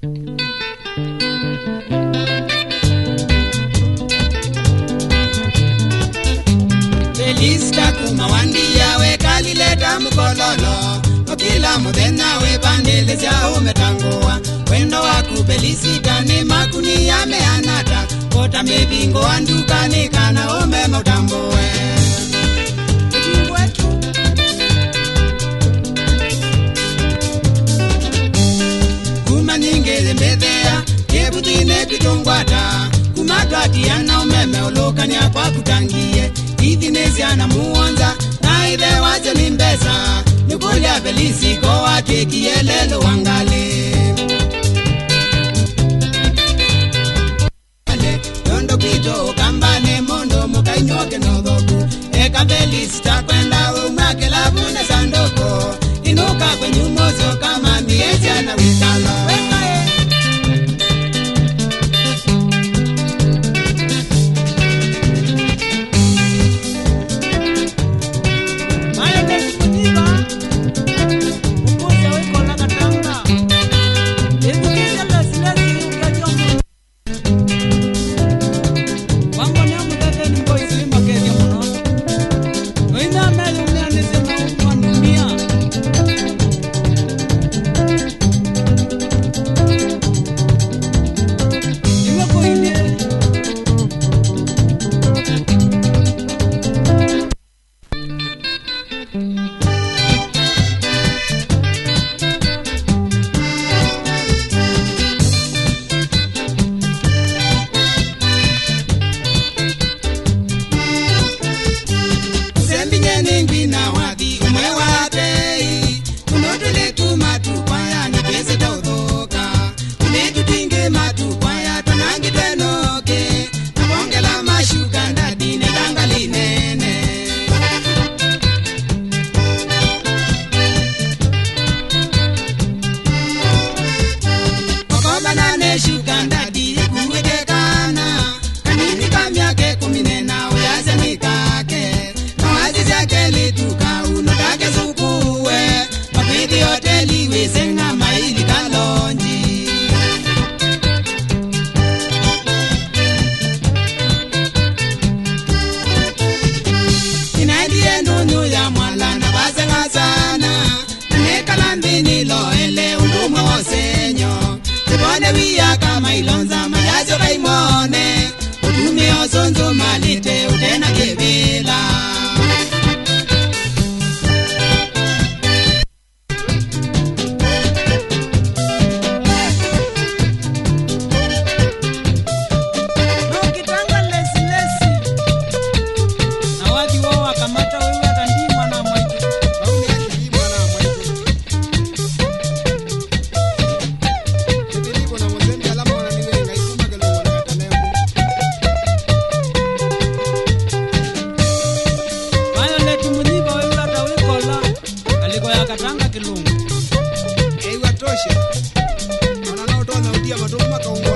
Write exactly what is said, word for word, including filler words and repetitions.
Belista kuma wandi yawe kalileta mkololo Okila mudena we bandele za umetangua Wendo waku belisita ni makuni ya meanata Kota mebingo anduka ni kana ume mautamboe Kuma nyingele mbedea Kebutine pitongwata Kumatwati yana umeme ulokanya kwa kutangie Itinezia na muonza Na ile waje ni mbesa Nukulia belisi kwa wate kielelo wangale Yondo pito kambane mondo mukainyoke nodhoku Eka belisi takwenda umake labune sandoko Inuka kwenye umozo kama miezia na wikalo Sonzo malite utena kebila Nokitanga lesi lesi Na wadi wawa kamata wewe atandimwa na mwaiti Waumi atandimwa na mwaiti Kibiribo na mwezeni alama wanamilenga ikuma kelo wanakatalemo Katanga kilungu. Ewa tosha. Wana nao tona udia matoma kaungo.